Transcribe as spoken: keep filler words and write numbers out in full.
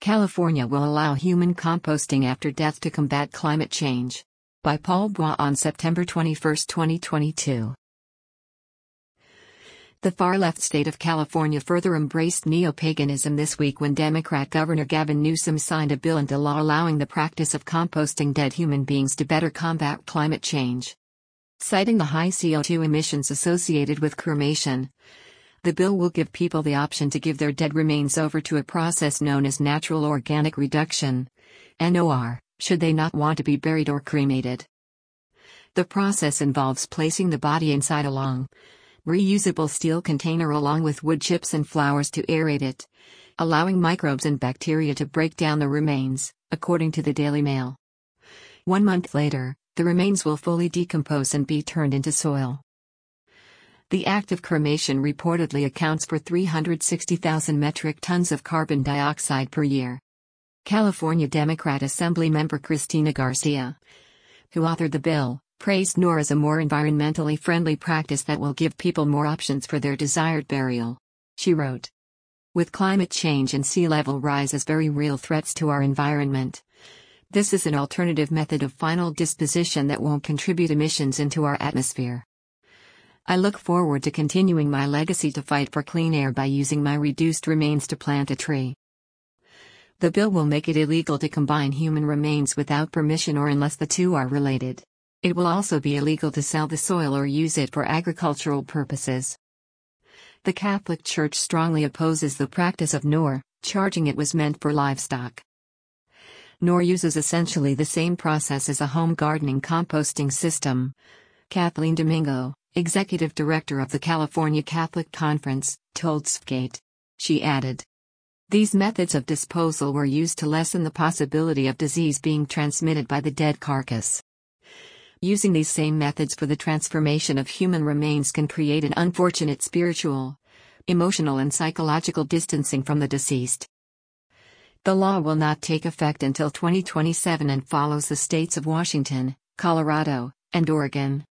California will allow human composting after death to combat climate change. By Paul Bois on September twenty-first, twenty twenty-two. The far-left state of California further embraced neo-paganism this week when Democrat Governor Gavin Newsom signed a bill into law allowing the practice of composting dead human beings to better combat climate change. Citing the high C O two emissions associated with cremation, the bill will give people the option to give their dead remains over to a process known as natural organic reduction, N O R, should they not want to be buried or cremated. The process involves placing the body inside a long, reusable steel container along with wood chips and flowers to aerate it, allowing microbes and bacteria to break down the remains, according to the Daily Mail. One month later, the remains will fully decompose and be turned into soil. The act of cremation reportedly accounts for three hundred sixty thousand metric tons of carbon dioxide per year. California Democrat Assemblymember Cristina Garcia, who authored the bill, praised N O R as a more environmentally friendly practice that will give people more options for their desired burial. She wrote, "With climate change and sea level rise as very real threats to our environment, this is an alternative method of final disposition that won't contribute emissions into our atmosphere. I look forward to continuing my legacy to fight for clean air by using my reduced remains to plant a tree." The bill will make it illegal to combine human remains without permission or unless the two are related. It will also be illegal to sell the soil or use it for agricultural purposes. The Catholic Church strongly opposes the practice of N O R, charging it was meant for livestock. N O R uses essentially the same process as a home gardening composting system. Kathleen Domingo, executive director of the California Catholic Conference, told Sfgate. She added, "These methods of disposal were used to lessen the possibility of disease being transmitted by the dead carcass. Using these same methods for the transformation of human remains can create an unfortunate spiritual, emotional and psychological distancing from the deceased." The law will not take effect until twenty twenty-seven and follows the states of Washington, Colorado, and Oregon.